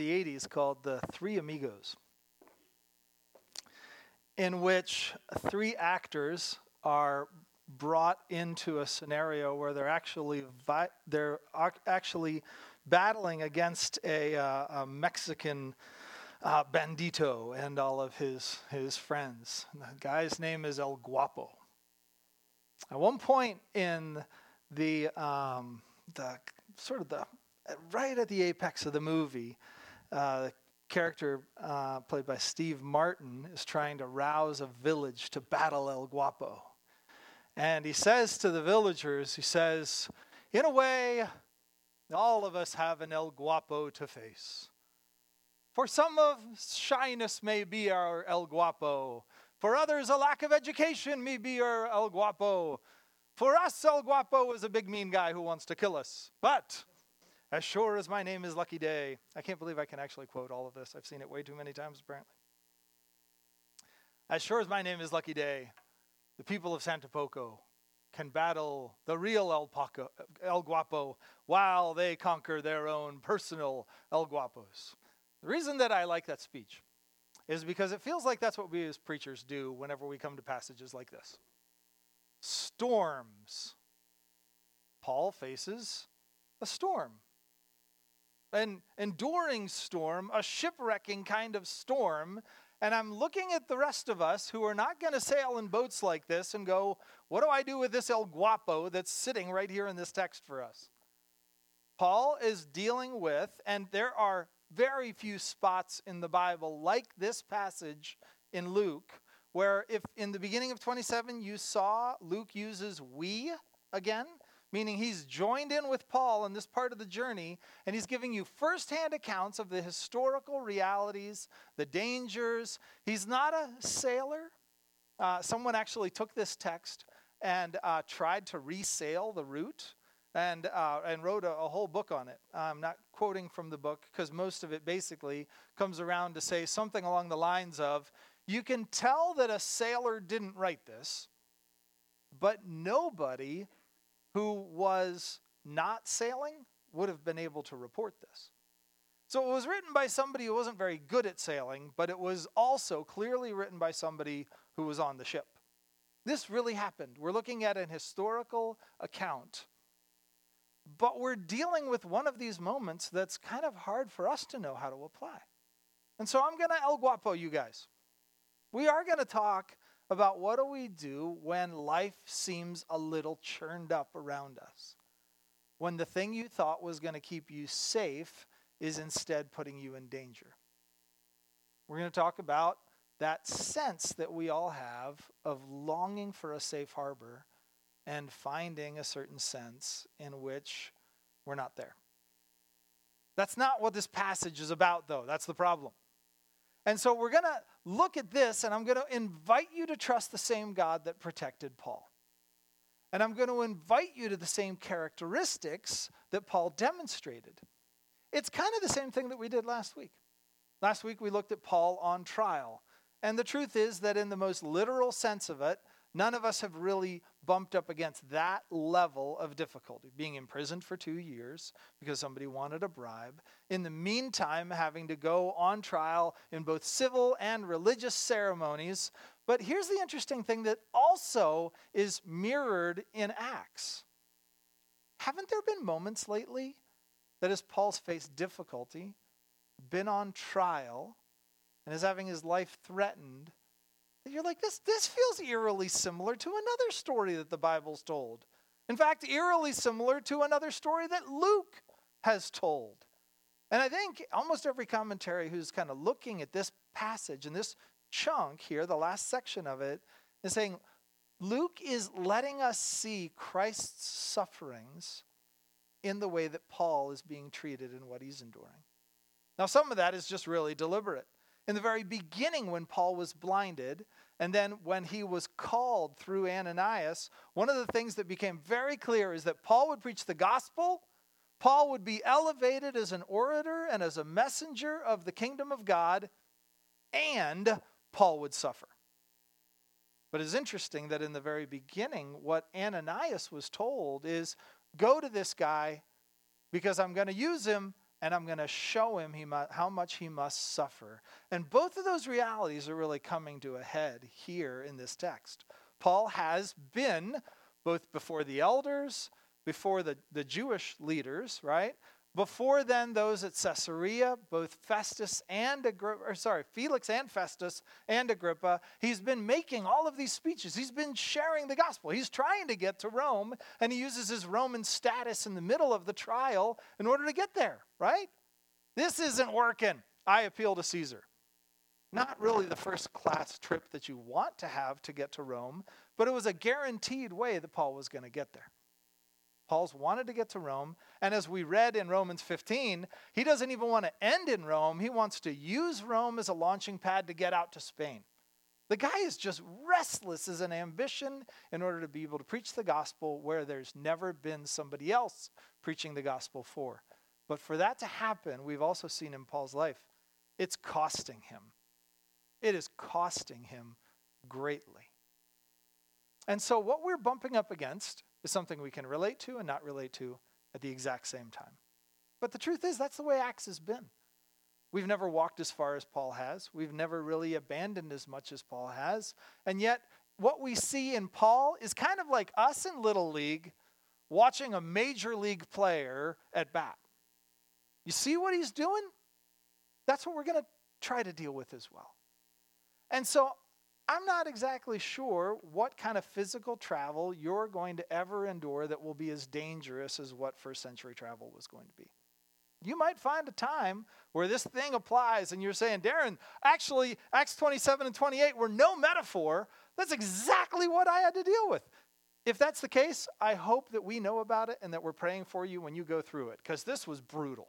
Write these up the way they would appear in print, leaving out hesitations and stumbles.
the 80s called The Three Amigos, in which three actors are brought into a scenario where they're actually battling against a Mexican bandito and all of his friends. And the guy's name is El Guapo. At one point in the right at the apex of the movie, the character played by Steve Martin is trying to rouse a village to battle El Guapo. And he says to the villagers, he says, in a way, all of us have an El Guapo to face. For some of shyness may be our El Guapo. For others, a lack of education may be our El Guapo. For us, El Guapo is a big mean guy who wants to kill us. But as sure as my name is Lucky Day. I can't believe I can actually quote all of this. I've seen it way too many times, apparently. As sure as my name is Lucky Day, the people of Santa Poco can battle the real El Guapo while they conquer their own personal El Guapos. The reason that I like that speech is because it feels like that's what we as preachers do whenever we come to passages like this. Storms. Paul faces a storm. An enduring storm, a shipwrecking kind of storm. And I'm looking at the rest of us who are not going to sail in boats like this and go, what do I do with this El Guapo that's sitting right here in this text for us? Paul is dealing with, and there are very few spots in the Bible like this passage in Luke, where if in the beginning of 27 you saw Luke uses we again, meaning he's joined in with Paul in this part of the journey, and he's giving you firsthand accounts of the historical realities, the dangers. He's not a sailor. Someone actually took this text and tried to resail the route and wrote a whole book on it. I'm not quoting from the book because most of it basically comes around to say something along the lines of, you can tell that a sailor didn't write this, but nobody who was not sailing would have been able to report this. So it was written by somebody who wasn't very good at sailing, but it was also clearly written by somebody who was on the ship. This really happened. We're looking at an historical account, but we're dealing with one of these moments that's kind of hard for us to know how to apply. And so I'm going to El Guapo you guys. We are going to talk about what do we do when life seems a little churned up around us. When the thing you thought was going to keep you safe is instead putting you in danger. We're going to talk about that sense that we all have of longing for a safe harbor and finding a certain sense in which we're not there. That's not what this passage is about, though. That's the problem. And so we're going to look at this, and I'm going to invite you to trust the same God that protected Paul. And I'm going to invite you to the same characteristics that Paul demonstrated. It's kind of the same thing that we did last week. Last week we looked at Paul on trial. And the truth is that in the most literal sense of it, none of us have really bumped up against that level of difficulty. Being imprisoned for 2 years because somebody wanted a bribe. In the meantime, having to go on trial in both civil and religious ceremonies. But here's the interesting thing that also is mirrored in Acts. Haven't there been moments lately that as Paul's faced difficulty, been on trial, and is having his life threatened, you're like, this feels eerily similar to another story that the Bible's told. In fact, eerily similar to another story that Luke has told. And I think almost every commentary who's kind of looking at this passage and this chunk here, the last section of it, is saying Luke is letting us see Christ's sufferings in the way that Paul is being treated and what he's enduring. Now, some of that is just really deliberate. In the very beginning, when Paul was blinded, and then when he was called through Ananias, one of the things that became very clear is that Paul would preach the gospel. Paul would be elevated as an orator and as a messenger of the kingdom of God, and Paul would suffer. But it's interesting that in the very beginning, what Ananias was told is, go to this guy because I'm going to use him, and I'm going to show him how much he must suffer. And both of those realities are really coming to a head here in this text. Paul has been both before the elders, before the Jewish leaders, right? Before then, those at Caesarea, both Felix and Festus and Agrippa, he's been making all of these speeches. He's been sharing the gospel. He's trying to get to Rome, and he uses his Roman status in the middle of the trial in order to get there, right? This isn't working. I appeal to Caesar. Not really the first class trip that you want to have to get to Rome, but it was a guaranteed way that Paul was going to get there. Paul's wanted to get to Rome, and as we read in Romans 15, he doesn't even want to end in Rome. He wants to use Rome as a launching pad to get out to Spain. The guy is just restless as an ambition in order to be able to preach the gospel where there's never been somebody else preaching the gospel for. But for that to happen, we've also seen in Paul's life, it's costing him. It is costing him greatly. And so what we're bumping up against is something we can relate to and not relate to at the exact same time. But the truth is, that's the way Acts has been. We've never walked as far as Paul has. We've never really abandoned as much as Paul has. And yet, what we see in Paul is kind of like us in Little League watching a major league player at bat. You see what he's doing? That's what we're going to try to deal with as well. And so I'm not exactly sure what kind of physical travel you're going to ever endure that will be as dangerous as what first century travel was going to be. You might find a time where this thing applies and you're saying, Darren, actually, Acts 27 and 28 were no metaphor. That's exactly what I had to deal with. If that's the case, I hope that we know about it and that we're praying for you when you go through it, because this was brutal.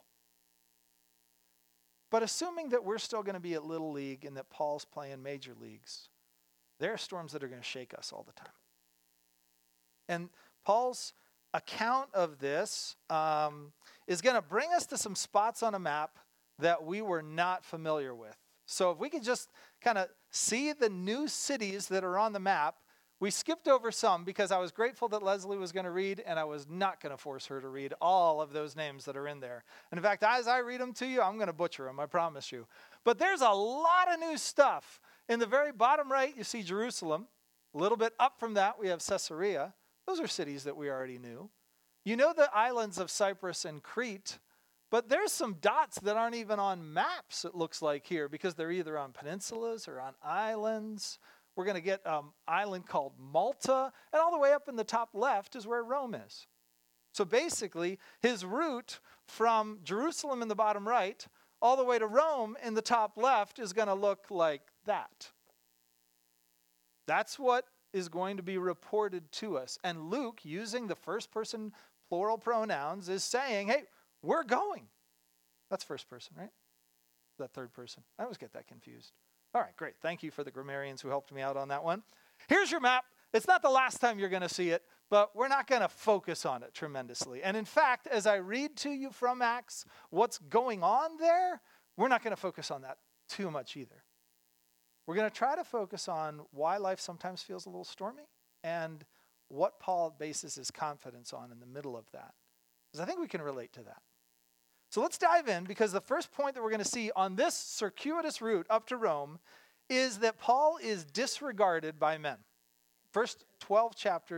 But assuming that we're still going to be at Little League and that Paul's playing major leagues, there are storms that are going to shake us all the time. And Paul's account of this is going to bring us to some spots on a map that we were not familiar with. So if we could just kind of see the new cities that are on the map. We skipped over some because I was grateful that Leslie was going to read, and I was not going to force her to read all of those names that are in there. And in fact, as I read them to you, I'm going to butcher them, I promise you. But there's a lot of new stuff. In the very bottom right, you see Jerusalem. A little bit up from that, we have Caesarea. Those are cities that we already knew. You know the islands of Cyprus and Crete, but there's some dots that aren't even on maps, it looks like here, because they're either on peninsulas or on islands. We're going to get an island called Malta, and all the way up in the top left is where Rome is. So basically, his route from Jerusalem in the bottom right all the way to Rome in the top left is going to look like that. That's what is going to be reported to us. And Luke, using the first person plural pronouns, is saying, hey, we're going. That's first person, right? That third person. I always get that confused. All right, great. Thank you for the grammarians who helped me out on that one. Here's your map. It's not the last time you're going to see it, but we're not going to focus on it tremendously. And in fact, as I read to you from Acts what's going on there, we're not going to focus on that too much either. We're going to try to focus on why life sometimes feels a little stormy and what Paul bases his confidence on in the middle of that. Because I think we can relate to that. So let's dive in, because the first point that we're going to see on this circuitous route up to Rome is that Paul is disregarded by men. First 12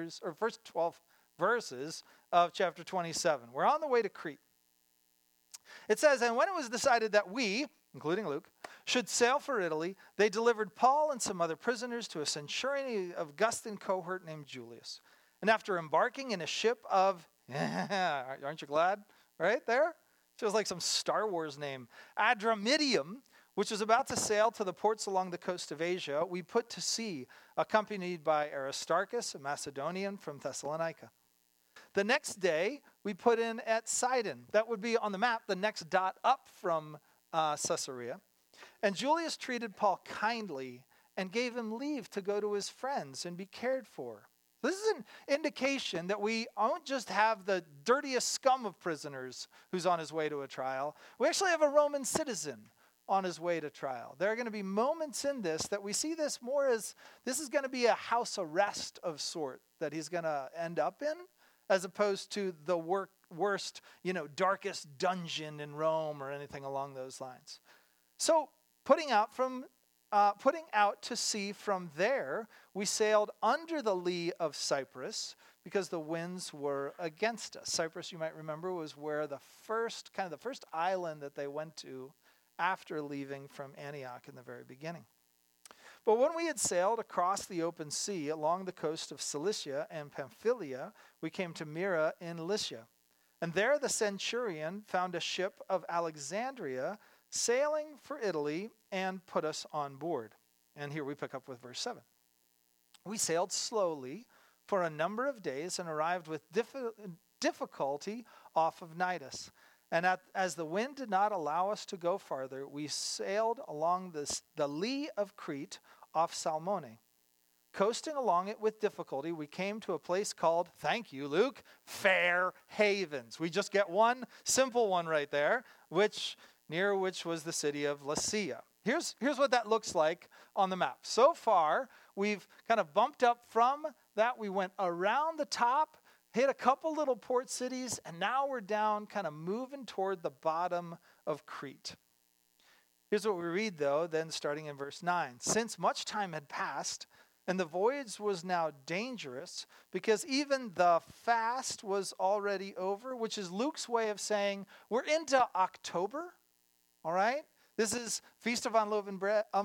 verses of chapter 27. We're on the way to Crete. It says, and when it was decided that we, including Luke, should sail for Italy, they delivered Paul and some other prisoners to a centurion of Augustan cohort named Julius. And after embarking in a ship of, aren't you glad? Right there? Feels like some Star Wars name. Adramyttium, which was about to sail to the ports along the coast of Asia, we put to sea, accompanied by Aristarchus, a Macedonian from Thessalonica. The next day, we put in at Sidon. That would be on the map, the next dot up from Caesarea. And Julius treated Paul kindly and gave him leave to go to his friends and be cared for. This is an indication that we don't just have the dirtiest scum of prisoners who's on his way to a trial. We actually have a Roman citizen on his way to trial. There are going to be moments in this that we see this more as this is going to be a house arrest of sort that he's going to end up in, as opposed to the work worst, darkest dungeon in Rome or anything along those lines. So putting out to sea from there, we sailed under the lee of Cyprus because the winds were against us. Cyprus, you might remember, was where the first island that they went to after leaving from Antioch in the very beginning. But when we had sailed across the open sea along the coast of Cilicia and Pamphylia, we came to Myra in Lycia. And there the centurion found a ship of Alexandria sailing for Italy and put us on board. And here we pick up with verse 7. We sailed slowly for a number of days and arrived with difficulty off of Cnidus. And as the wind did not allow us to go farther, we sailed along the lee of Crete off Salmone. Coasting along it with difficulty, we came to a place called, thank you, Luke, Fair Havens. We just get one simple one right there, near which was the city of Lasea. Here's what that looks like on the map. So far, we've kind of bumped up from that. We went around the top, hit a couple little port cities, and now we're down, kind of moving toward the bottom of Crete. Here's what we read, though, then starting in verse 9. Since much time had passed, and the voyage was now dangerous, because even the fast was already over, which is Luke's way of saying we're into October, all right? This is Feast of Unleavened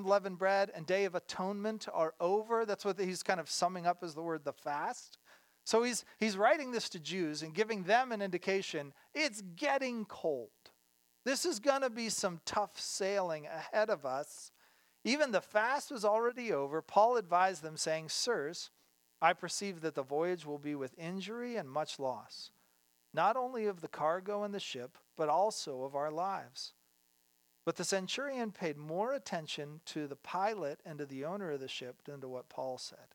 Bread and Day of Atonement are over. That's what he's kind of summing up as the word the fast. So he's writing this to Jews and giving them an indication it's getting cold. This is going to be some tough sailing ahead of us. Even the fast was already over. Paul advised them, saying, Sirs, I perceive that the voyage will be with injury and much loss, not only of the cargo and the ship, but also of our lives. But the centurion paid more attention to the pilot and to the owner of the ship than to what Paul said.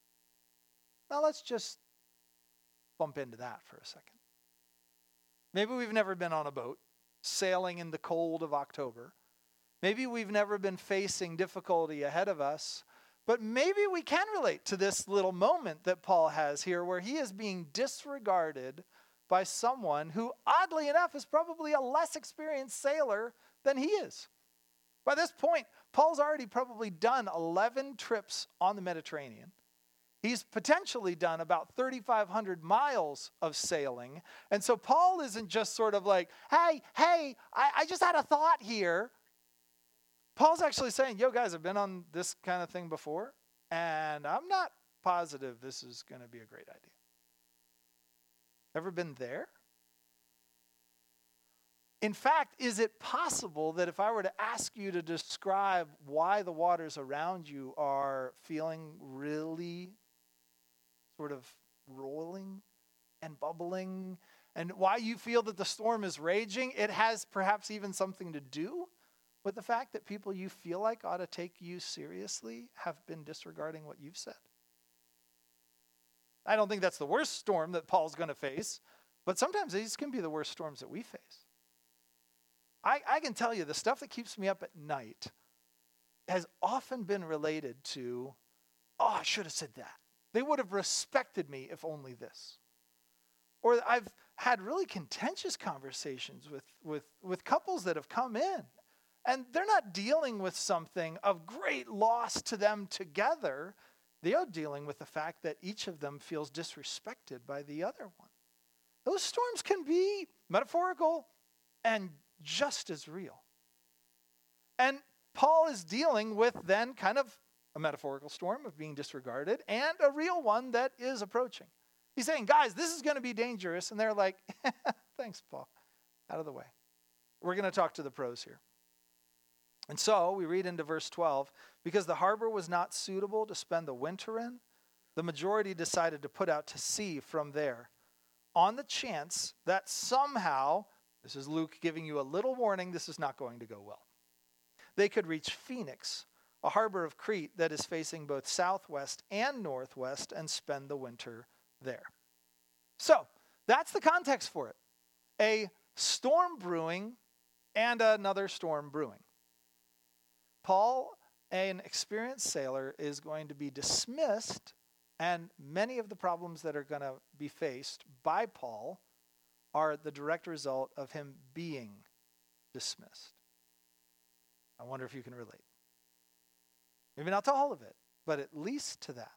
Now let's just bump into that for a second. Maybe we've never been on a boat sailing in the cold of October. Maybe we've never been facing difficulty ahead of us, but maybe we can relate to this little moment that Paul has here where he is being disregarded by someone who, oddly enough, is probably a less experienced sailor than he is. By this point, Paul's already probably done 11 trips on the Mediterranean. He's potentially done about 3,500 miles of sailing. And so Paul isn't just sort of like, hey, I just had a thought here. Paul's actually saying, yo, guys, I've been on this kind of thing before, and I'm not positive this is going to be a great idea. Ever been there? In fact, is it possible that if I were to ask you to describe why the waters around you are feeling really sort of rolling and bubbling, and why you feel that the storm is raging, it has perhaps even something to do with the fact that people you feel like ought to take you seriously have been disregarding what you've said? I don't think that's the worst storm that Paul's going to face, but sometimes these can be the worst storms that we face. I can tell you the stuff that keeps me up at night has often been related to, I should have said that. They would have respected me if only this. Or I've had really contentious conversations with couples that have come in, and they're not dealing with something of great loss to them together. They are dealing with the fact that each of them feels disrespected by the other one. Those storms can be metaphorical and just as real. And Paul is dealing with then kind of a metaphorical storm of being disregarded and a real one that is approaching. He's saying, guys, this is going to be dangerous. And they're like, thanks, Paul. Out of the way. We're going to talk to the pros here. And so we read into verse 12, because the harbor was not suitable to spend the winter in, the majority decided to put out to sea from there, on the chance that somehow, this is Luke giving you a little warning, this is not going to go well, they could reach Phoenix, a harbor of Crete that is facing both southwest and northwest, and spend the winter there. So that's the context for it. A storm brewing and another storm brewing. Paul, an experienced sailor, is going to be dismissed, and many of the problems that are going to be faced by Paul are the direct result of him being dismissed. I wonder if you can relate. Maybe not to all of it, but at least to that.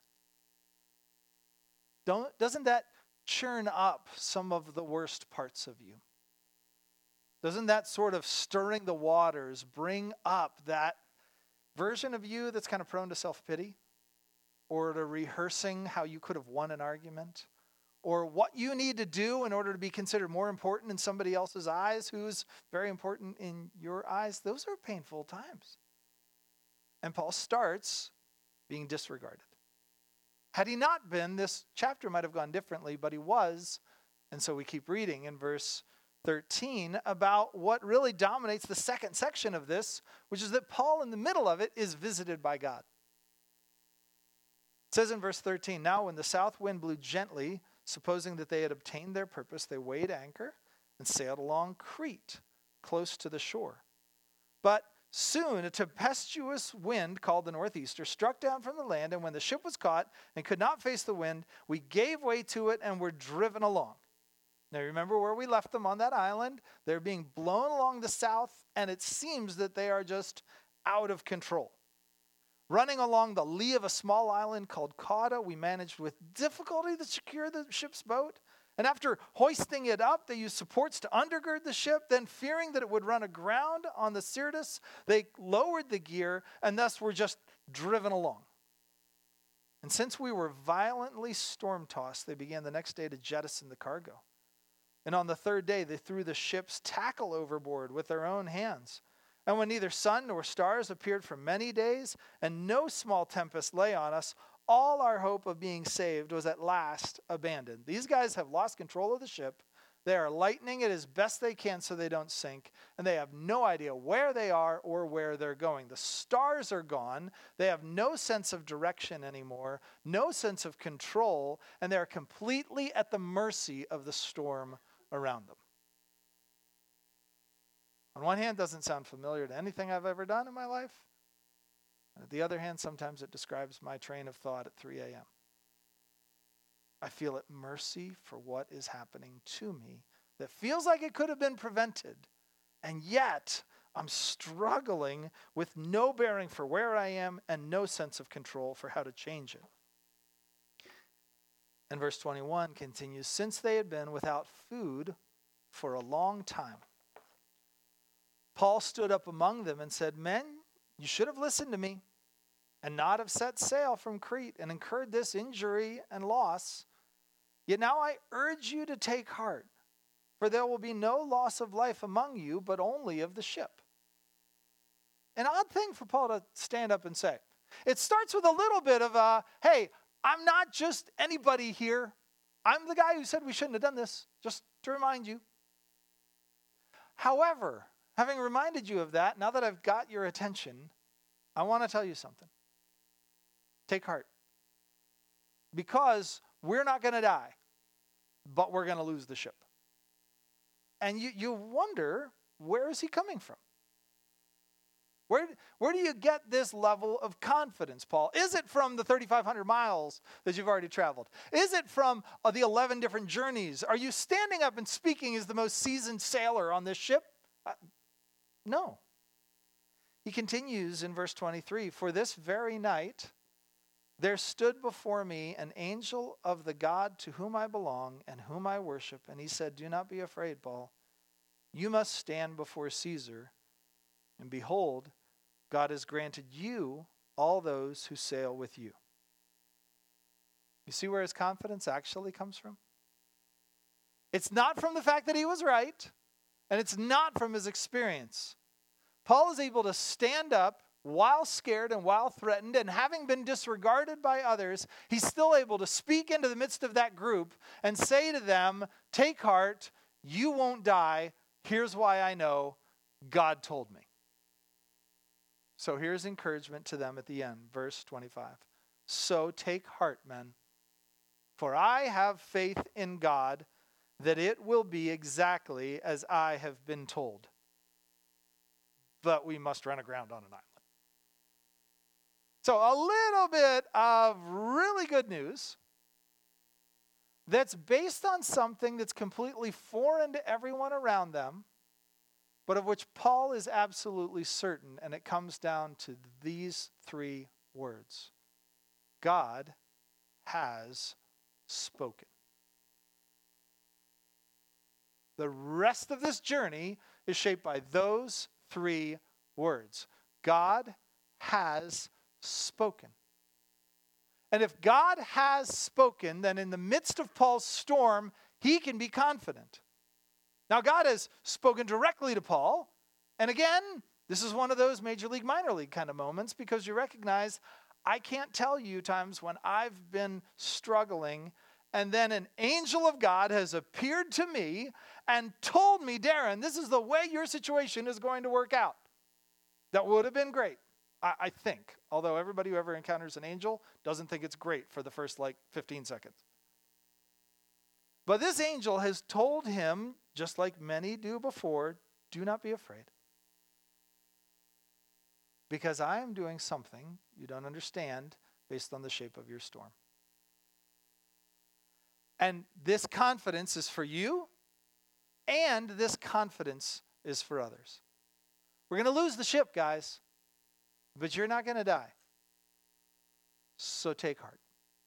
Doesn't that churn up some of the worst parts of you? Doesn't that sort of stirring the waters bring up that version of you that's kind of prone to self-pity? Or to rehearsing how you could have won an argument? Or what you need to do in order to be considered more important in somebody else's eyes who's very important in your eyes? Those are painful times. And Paul starts being disregarded. Had he not been, this chapter might have gone differently, but he was. And so we keep reading in verse 13 about what really dominates the second section of this, which is that Paul, in the middle of it, is visited by God. It says in verse 13, now when the south wind blew gently, supposing that they had obtained their purpose, they weighed anchor and sailed along Crete, close to the shore. But soon a tempestuous wind called the northeaster struck down from the land, and when the ship was caught and could not face the wind, we gave way to it and were driven along. Now remember where we left them on that island? They're being blown along the south, and it seems that they are just out of control. Running along the lee of a small island called Cauda, we managed with difficulty to secure the ship's boat. And after hoisting it up, they used supports to undergird the ship. Then, fearing that it would run aground on the Syrtis, they lowered the gear and thus were just driven along. And since we were violently storm-tossed, they began the next day to jettison the cargo. And on the third day, they threw the ship's tackle overboard with their own hands. And when neither sun nor stars appeared for many days, and no small tempest lay on us, all our hope of being saved was at last abandoned. These guys have lost control of the ship. They are lightening it as best they can so they don't sink, and they have no idea where they are or where they're going. The stars are gone. They have no sense of direction anymore, no sense of control, and they're completely at the mercy of the storm around them. On one hand, doesn't sound familiar to anything I've ever done in my life. And on the other hand, sometimes it describes my train of thought at 3 a.m. I feel at mercy for what is happening to me that feels like it could have been prevented. And yet, I'm struggling with no bearing for where I am and no sense of control for how to change it. And verse 21 continues, since they had been without food for a long time, Paul stood up among them and said, men, you should have listened to me and not have set sail from Crete and incurred this injury and loss. Yet now I urge you to take heart, for there will be no loss of life among you, but only of the ship. An odd thing for Paul to stand up and say. It starts with a little bit of, hey, I'm not just anybody here. I'm the guy who said we shouldn't have done this, just to remind you. However, having reminded you of that, now that I've got your attention, I want to tell you something. Take heart. Because we're not going to die, but we're going to lose the ship. And you wonder, where is he coming from? Where do you get this level of confidence, Paul? Is it from the 3,500 miles that you've already traveled? Is it from the 11 different journeys? Are you standing up and speaking as the most seasoned sailor on this ship? No. He continues in verse 23, for this very night there stood before me an angel of the God to whom I belong and whom I worship. And he said, do not be afraid, Paul. You must stand before Caesar. And behold, God has granted you all those who sail with you. You see where his confidence actually comes from? It's not from the fact that he was right, and it's not from his experience. Paul is able to stand up while scared and while threatened, and having been disregarded by others, he's still able to speak into the midst of that group and say to them, take heart, you won't die. Here's why I know, God told me. So here's encouragement to them at the end, verse 25. So take heart, men, for I have faith in God that it will be exactly as I have been told. But we must run aground on an island. So a little bit of really good news, that's based on something that's completely foreign to everyone around them, but of which Paul is absolutely certain, and it comes down to these three words: God has spoken. The rest of this journey is shaped by those three words. God has spoken. And if God has spoken, then in the midst of Paul's storm, he can be confident. Now, God has spoken directly to Paul. And again, this is one of those major league, minor league kind of moments, because you recognize, I can't tell you times when I've been struggling and then an angel of God has appeared to me and told me, Darren, this is the way your situation is going to work out. That would have been great, I think. Although everybody who ever encounters an angel doesn't think it's great for the first 15 seconds. But this angel has told him, just like many do before, do not be afraid. Because I am doing something you don't understand based on the shape of your storm. And this confidence is for you, and this confidence is for others. We're going to lose the ship, guys, but you're not going to die. So take heart.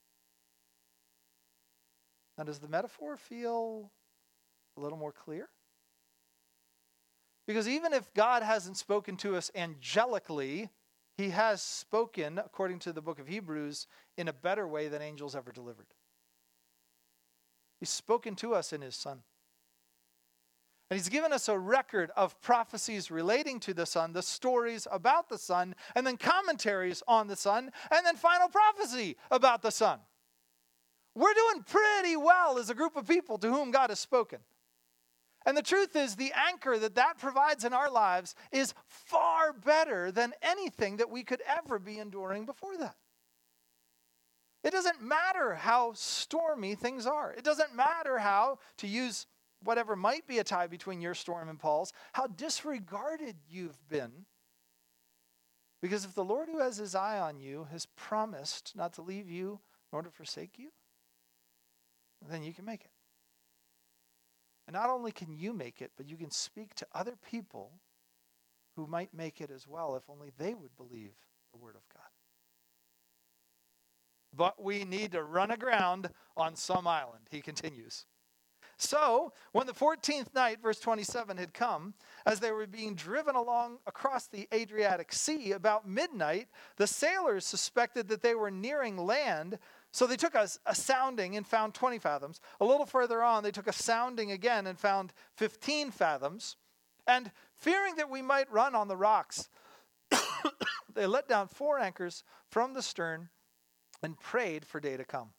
Now, does the metaphor feel a little more clear? Because even if God hasn't spoken to us angelically, he has spoken, according to the book of Hebrews, in a better way than angels ever delivered. He's spoken to us in his Son. And he's given us a record of prophecies relating to the Son, the stories about the Son, and then commentaries on the Son, and then final prophecy about the Son. We're doing pretty well as a group of people to whom God has spoken. And the truth is, the anchor that provides in our lives is far better than anything that we could ever be enduring before that. It doesn't matter how stormy things are. It doesn't matter how, to use whatever might be a tie between your storm and Paul's, how disregarded you've been. Because if the Lord who has his eye on you has promised not to leave you nor to forsake you, then you can make it. And not only can you make it, but you can speak to other people who might make it as well if only they would believe the word of God. But we need to run aground on some island, he continues. So, when the 14th night, verse 27, had come, as they were being driven along across the Adriatic Sea, about midnight, the sailors suspected that they were nearing land, so they took a sounding and found 20 fathoms. A little further on, they took a sounding again and found 15 fathoms. And fearing that we might run on the rocks, they let down 4 anchors from the stern and prayed for day to come.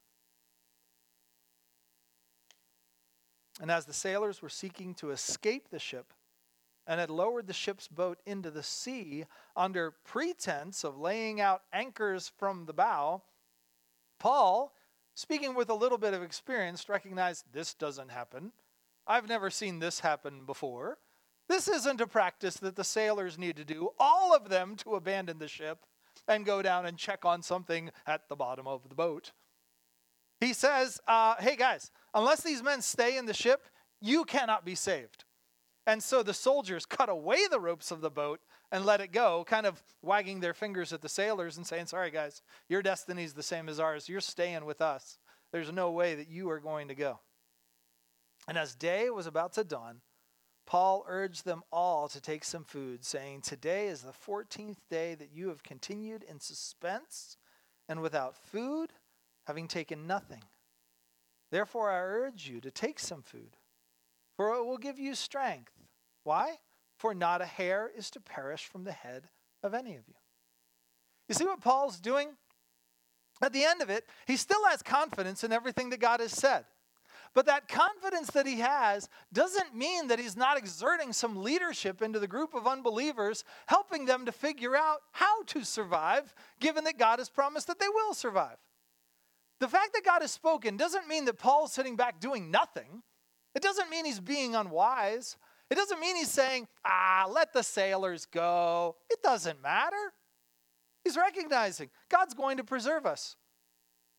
And as the sailors were seeking to escape the ship and had lowered the ship's boat into the sea under pretense of laying out anchors from the bow, Paul, speaking with a little bit of experience, recognized this doesn't happen. I've never seen this happen before. This isn't a practice that the sailors need to do, all of them to abandon the ship and go down and check on something at the bottom of the boat. He says, hey guys, unless these men stay in the ship, you cannot be saved. And so the soldiers cut away the ropes of the boat and let it go, kind of wagging their fingers at the sailors and saying, sorry guys, your destiny is the same as ours. You're staying with us. There's no way that you are going to go. And as day was about to dawn, Paul urged them all to take some food, saying, today is the 14th day that you have continued in suspense and without food, having taken nothing. Therefore I urge you to take some food, for it will give you strength. Why? For not a hair is to perish from the head of any of you. You see what Paul's doing? At the end of it, he still has confidence in everything that God has said. But that confidence that he has doesn't mean that he's not exerting some leadership into the group of unbelievers, helping them to figure out how to survive, given that God has promised that they will survive. The fact that God has spoken doesn't mean that Paul's sitting back doing nothing. It doesn't mean he's being unwise. It doesn't mean he's saying, let the sailors go. It doesn't matter. He's recognizing God's going to preserve us. But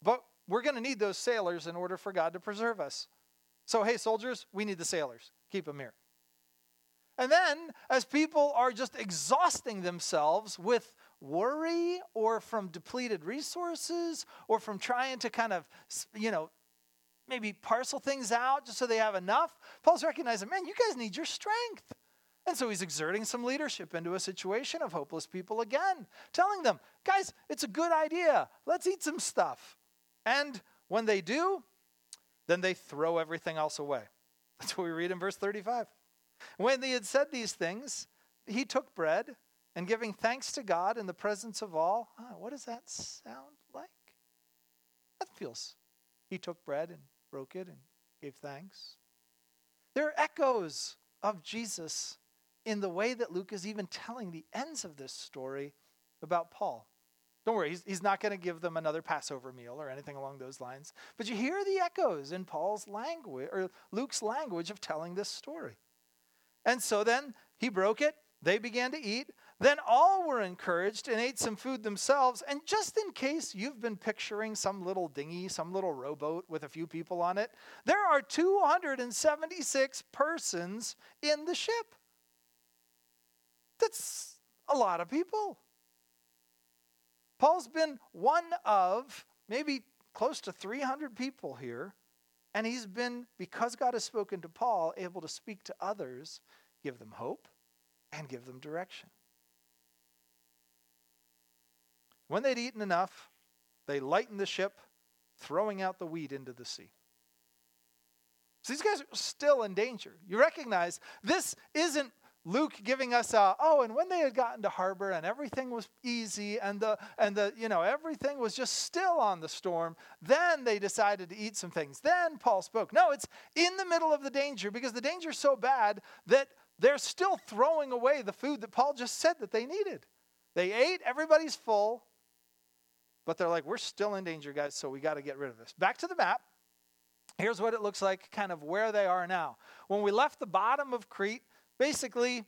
we're going to need those sailors in order for God to preserve us. So, hey, soldiers, we need the sailors. Keep them here. And then, as people are just exhausting themselves with worry or from depleted resources or from trying to kind of, maybe parcel things out just so they have enough, Paul's recognizing, man, you guys need your strength. And so he's exerting some leadership into a situation of hopeless people again, telling them, guys, it's a good idea. Let's eat some stuff. And when they do, then they throw everything else away. That's what we read in verse 35. When they had said these things, he took bread and giving thanks to God in the presence of all. What does that sound like? That feels. He took bread and broke it and gave thanks. There are echoes of Jesus in the way that Luke is even telling the ends of this story about Paul. Don't worry, he's not going to give them another Passover meal or anything along those lines. But you hear the echoes in Paul's language, or Luke's language of telling this story. And so then he broke it. They began to eat. Then all were encouraged and ate some food themselves. And just in case you've been picturing some little dinghy, some little rowboat with a few people on it, there are 276 persons in the ship. That's a lot of people. Paul's been one of maybe close to 300 people here, and he's been, because God has spoken to Paul, able to speak to others, give them hope, and give them direction. When they'd eaten enough, they lightened the ship, throwing out the wheat into the sea. So these guys are still in danger. You recognize this isn't Luke giving us and when they had gotten to harbor and everything was easy and everything was just still on the storm, then they decided to eat some things. Then Paul spoke. No, it's in the middle of the danger, because the danger's so bad that they're still throwing away the food that Paul just said that they needed. They ate, everybody's full, but they're like, we're still in danger, guys, so we got to get rid of this. Back to the map. Here's what it looks like, kind of where they are now. When we left the bottom of Crete, basically,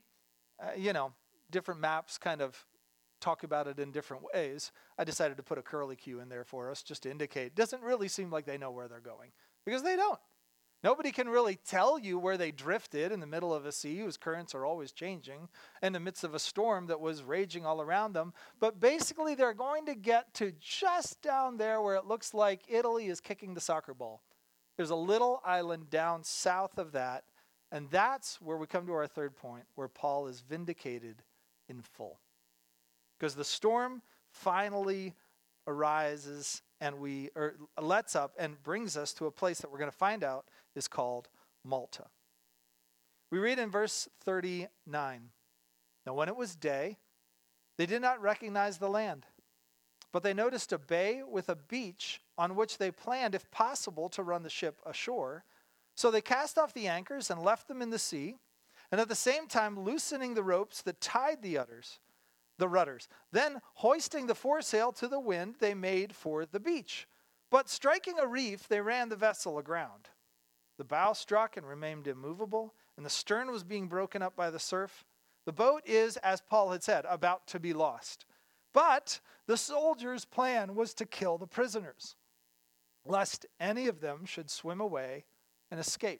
different maps kind of talk about it in different ways. I decided to put a curly Q in there for us just to indicate. It doesn't really seem like they know where they're going, because they don't. Nobody can really tell you where they drifted in the middle of a sea whose currents are always changing in the midst of a storm that was raging all around them. But basically, they're going to get to just down there where it looks like Italy is kicking the soccer ball. There's a little island down south of that. And that's where we come to our third point, where Paul is vindicated in full. Because the storm finally arises lets up and brings us to a place that we're going to find out is called Malta. We read in verse 39, now when it was day, they did not recognize the land, but they noticed a bay with a beach on which they planned, if possible, to run the ship ashore. So they cast off the anchors and left them in the sea, and at the same time loosening the ropes that tied the rudders. Then hoisting the foresail to the wind, they made for the beach. But striking a reef, they ran the vessel aground. The bow struck and remained immovable, and the stern was being broken up by the surf. The boat is, as Paul had said, about to be lost. But the soldiers' plan was to kill the prisoners, lest any of them should swim away and escape.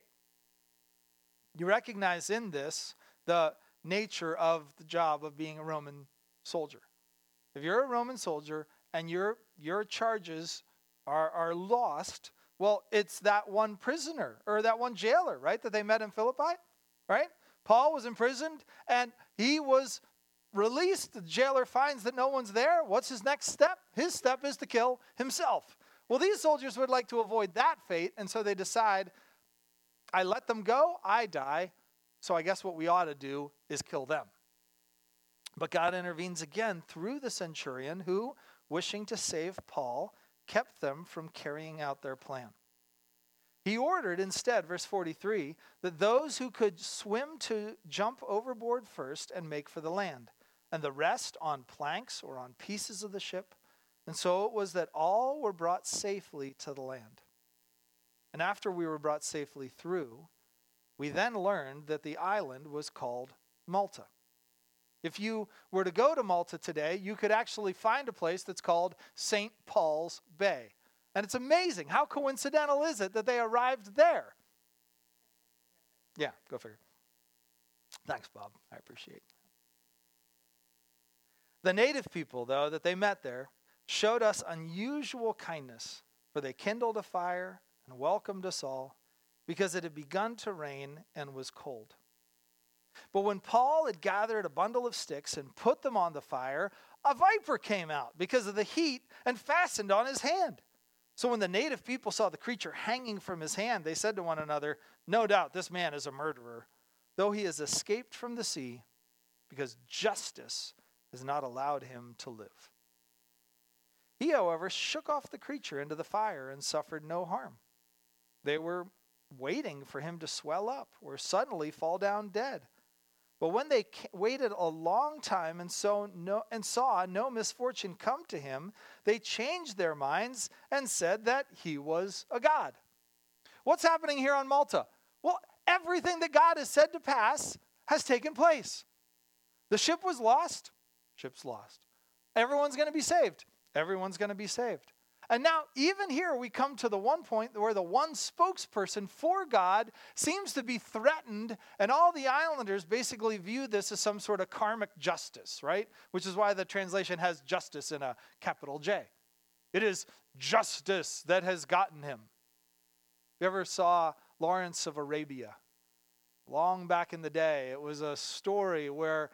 You recognize in this the nature of the job of being a Roman soldier. If you're a Roman soldier and your charges are lost, well, it's that one prisoner or that one jailer, right, that they met in Philippi, right? Paul was imprisoned and he was released. The jailer finds that no one's there. What's his next step? His step is to kill himself. Well, these soldiers would like to avoid that fate, and so they decide, I let them go, I die, so I guess what we ought to do is kill them. But God intervenes again through the centurion who, wishing to save Paul, kept them from carrying out their plan. He ordered instead, verse 43, that those who could swim to jump overboard first and make for the land, and the rest on planks or on pieces of the ship. And so it was that all were brought safely to the land. And after we were brought safely through, we then learned that the island was called Malta. If you were to go to Malta today, you could actually find a place that's called St. Paul's Bay. And it's amazing. How coincidental is it that they arrived there? Yeah, go figure. Thanks, Bob. I appreciate it. The native people, though, that they met there showed us unusual kindness, for they kindled a fire and welcomed us all because it had begun to rain and was cold. But when Paul had gathered a bundle of sticks and put them on the fire, a viper came out because of the heat and fastened on his hand. So when the native people saw the creature hanging from his hand, they said to one another, "No doubt this man is a murderer, though he has escaped from the sea, because justice has not allowed him to live." He, however, shook off the creature into the fire and suffered no harm. They were waiting for him to swell up or suddenly fall down dead. But when they waited a long time and saw no misfortune come to him, they changed their minds and said that he was a god. What's happening here on Malta? Well, everything that God has said to pass has taken place. The ship was lost. Ship's lost. Everyone's going to be saved. Everyone's going to be saved. And now, even here, we come to the one point where the one spokesperson for God seems to be threatened, and all the islanders basically view this as some sort of karmic justice, right? Which is why the translation has justice in a capital J. It is justice that has gotten him. You ever saw Lawrence of Arabia? Long back in the day, it was a story where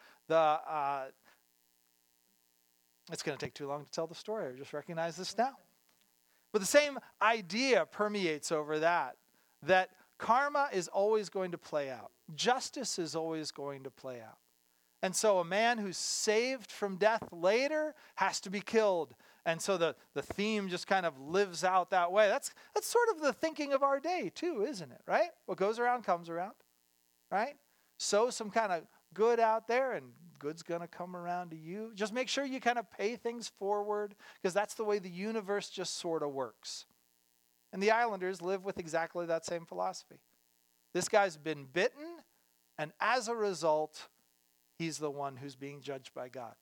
it's going to take too long to tell the story. I just recognize this now. But the same idea permeates over that karma is always going to play out. Justice is always going to play out. And so a man who's saved from death later has to be killed. And so the theme just kind of lives out that way. That's sort of the thinking of our day too, isn't it? Right? What goes around comes around. Right? Sow some kind of good out there and good's going to come around to you. Just make sure you kind of pay things forward, because that's the way the universe just sort of works. And the islanders live with exactly that same philosophy. This guy's been bitten, and as a result, he's the one who's being judged by God.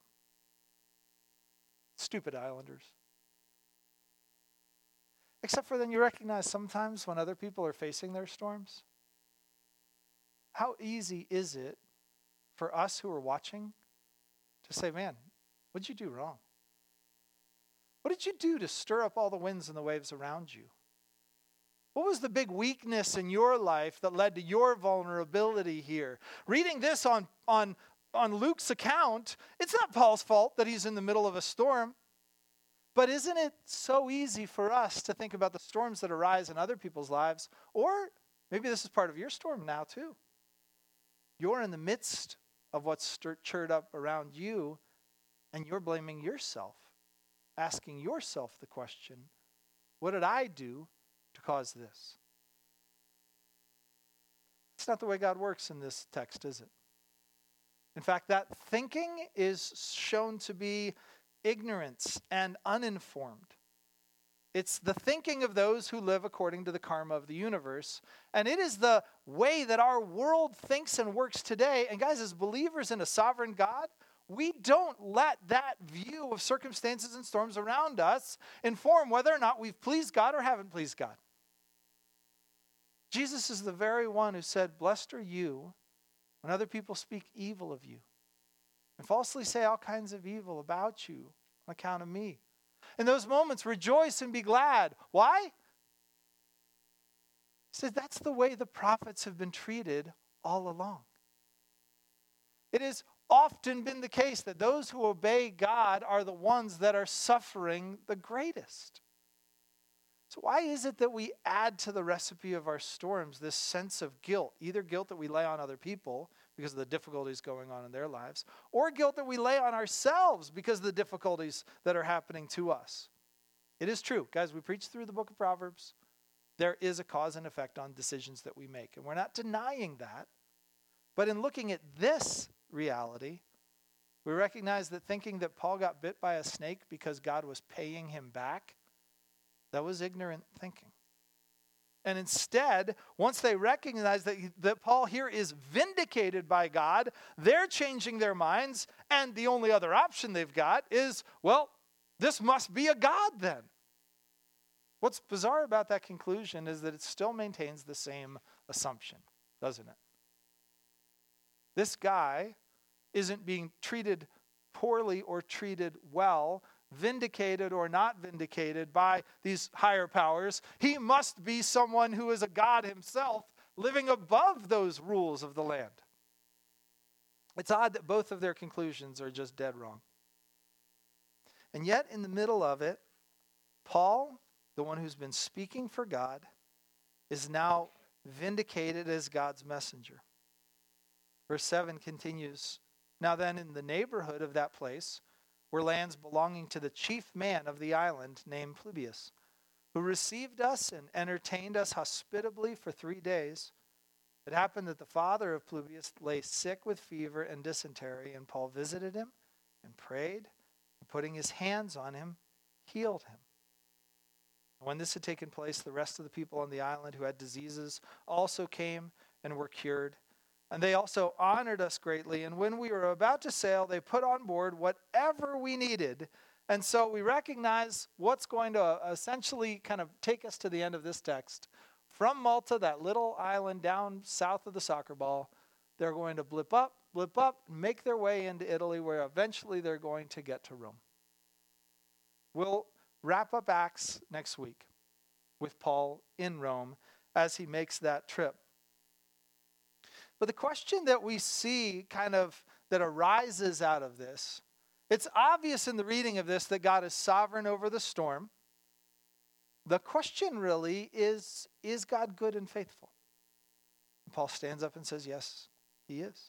Stupid islanders. Except for then you recognize sometimes when other people are facing their storms, how easy is it for us who are watching to say, "Man, what did you do wrong? What did you do to stir up all the winds and the waves around you? What was the big weakness in your life that led to your vulnerability here?" Reading this on Luke's account, it's not Paul's fault that he's in the middle of a storm. But isn't it so easy for us to think about the storms that arise in other people's lives? Or maybe this is part of your storm now too. You're in the midst of what's stirred up around you, and you're blaming yourself, asking yourself the question, what did I do to cause this? It's not the way God works in this text, is it? In fact, that thinking is shown to be ignorance and uninformed. It's the thinking of those who live according to the karma of the universe. And it is the way that our world thinks and works today. And guys, as believers in a sovereign God, we don't let that view of circumstances and storms around us inform whether or not we've pleased God or haven't pleased God. Jesus is the very one who said, "Blessed are you when other people speak evil of you and falsely say all kinds of evil about you on account of me. In those moments, rejoice and be glad." Why? He says that's the way the prophets have been treated all along. It has often been the case that those who obey God are the ones that are suffering the greatest. So why is it that we add to the recipe of our storms this sense of guilt, either guilt that we lay on other people because of the difficulties going on in their lives, or guilt that we lay on ourselves because of the difficulties that are happening to us? It is true. Guys, we preach through the book of Proverbs. There is a cause and effect on decisions that we make, and we're not denying that. But in looking at this reality, we recognize that thinking that Paul got bit by a snake because God was paying him back, that was ignorant thinking. And instead, once they recognize that Paul here is vindicated by God, they're changing their minds, and the only other option they've got is, well, this must be a God then. What's bizarre about that conclusion is that it still maintains the same assumption, doesn't it? This guy isn't being treated poorly or treated well, vindicated or not vindicated by these higher powers. He must be someone who is a god himself, living above those rules of the land. It's odd that both of their conclusions are just dead wrong. And yet, in the middle of it, Paul, the one who's been speaking for God, is now vindicated as God's messenger. Verse 7 continues, "Now then, in the neighborhood of that place were lands belonging to the chief man of the island named Publius, who received us and entertained us hospitably for 3 days. It happened that the father of Publius lay sick with fever and dysentery, and Paul visited him and prayed, and putting his hands on him, healed him. When this had taken place, the rest of the people on the island who had diseases also came and were cured. And they also honored us greatly. And when we were about to sail, they put on board whatever we needed. And so we recognize what's going to essentially kind of take us to the end of this text. From Malta, that little island down south of the soccer ball, they're going to blip up, make their way into Italy, where eventually they're going to get to Rome. We'll wrap up Acts next week with Paul in Rome as he makes that trip. But the question that we see kind of that arises out of this, it's obvious in the reading of this that God is sovereign over the storm. The question really is God good and faithful? And Paul stands up and says, yes, he is.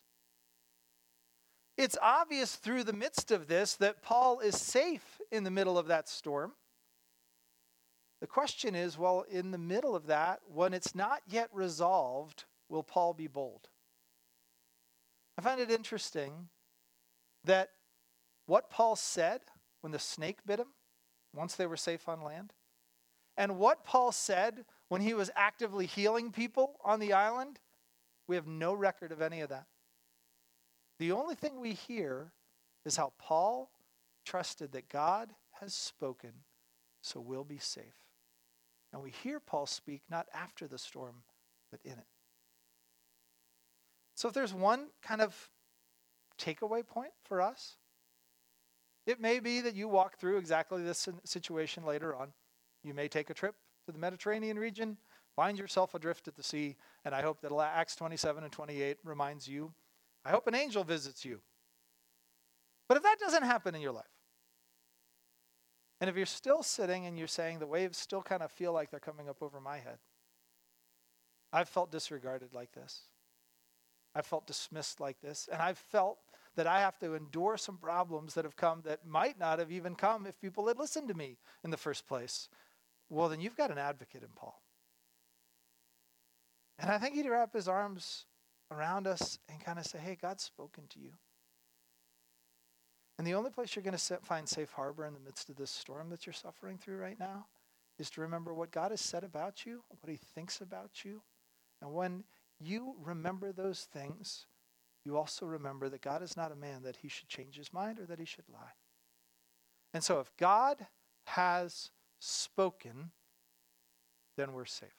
It's obvious through the midst of this that Paul is safe in the middle of that storm. The question is, well, in the middle of that, when it's not yet resolved, will Paul be bold? I find it interesting that what Paul said when the snake bit him, once they were safe on land, and what Paul said when he was actively healing people on the island, we have no record of any of that. The only thing we hear is how Paul trusted that God has spoken, so we'll be safe. And we hear Paul speak not after the storm, but in it. So if there's one kind of takeaway point for us, it may be that you walk through exactly this situation later on. You may take a trip to the Mediterranean region, find yourself adrift at the sea, and I hope that Acts 27 and 28 reminds you, I hope an angel visits you. But if that doesn't happen in your life, and if you're still sitting and you're saying the waves still kind of feel like they're coming up over my head, I've felt disregarded like this. I've felt dismissed like this, and I've felt that I have to endure some problems that have come that might not have even come if people had listened to me in the first place. Well, then you've got an advocate in Paul. And I think he'd wrap his arms around us and kind of say, hey, God's spoken to you. And the only place you're going to find safe harbor in the midst of this storm that you're suffering through right now is to remember what God has said about you, what he thinks about you. And when you remember those things, you also remember that God is not a man that he should change his mind or that he should lie. And so if God has spoken, then we're safe.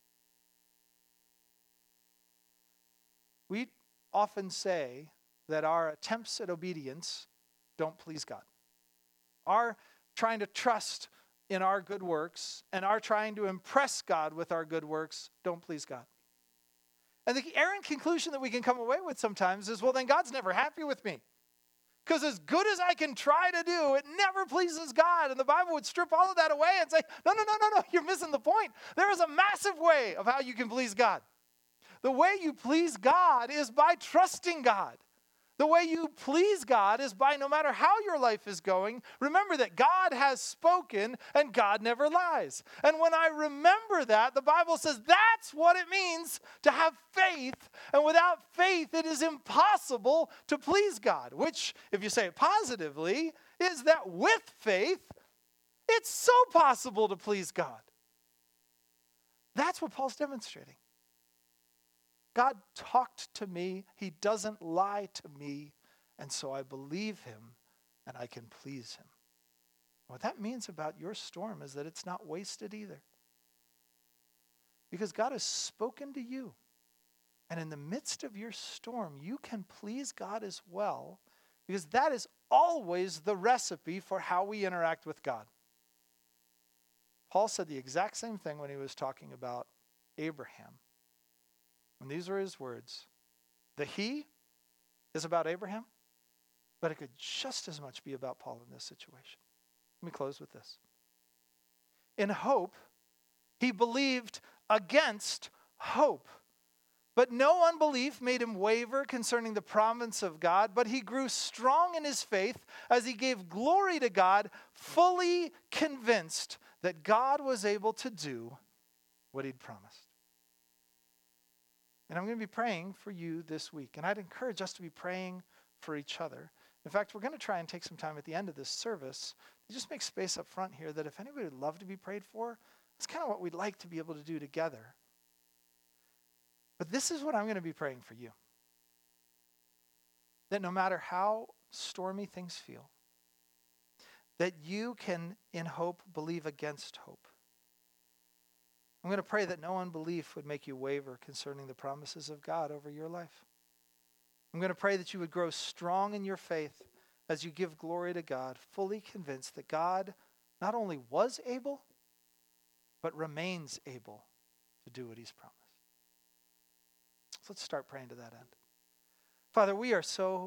We often say that our attempts at obedience don't please God. Our trying to trust in our good works and our trying to impress God with our good works don't please God. And the errant conclusion that we can come away with sometimes is, well, then God's never happy with me. Because as good as I can try to do, it never pleases God. And the Bible would strip all of that away and say, no, you're missing the point. There is a massive way of how you can please God. The way you please God is by trusting God. The way you please God is by, no matter how your life is going, remember that God has spoken and God never lies. And when I remember that, the Bible says that's what it means to have faith. And without faith, it is impossible to please God. Which, if you say it positively, is that with faith, it's so possible to please God. That's what Paul's demonstrating. God talked to me. He doesn't lie to me. And so I believe him and I can please him. What that means about your storm is that it's not wasted either. Because God has spoken to you. And in the midst of your storm, you can please God as well, because that is always the recipe for how we interact with God. Paul said the exact same thing when he was talking about Abraham. And these were his words. The he is about Abraham, but it could just as much be about Paul in this situation. Let me close with this. In hope, he believed against hope. But no unbelief made him waver concerning the promise of God, but he grew strong in his faith as he gave glory to God, fully convinced that God was able to do what he'd promised. And I'm going to be praying for you this week, and I'd encourage us to be praying for each other. In fact, we're going to try and take some time at the end of this service to just make space up front here that if anybody would love to be prayed for, that's kind of what we'd like to be able to do together. But this is what I'm going to be praying for you. That no matter how stormy things feel, that you can, in hope, believe against hope. I'm going to pray that no unbelief would make you waver concerning the promises of God over your life. I'm going to pray that you would grow strong in your faith as you give glory to God, fully convinced that God not only was able, but remains able to do what he's promised. So let's start praying to that end. Father, we are so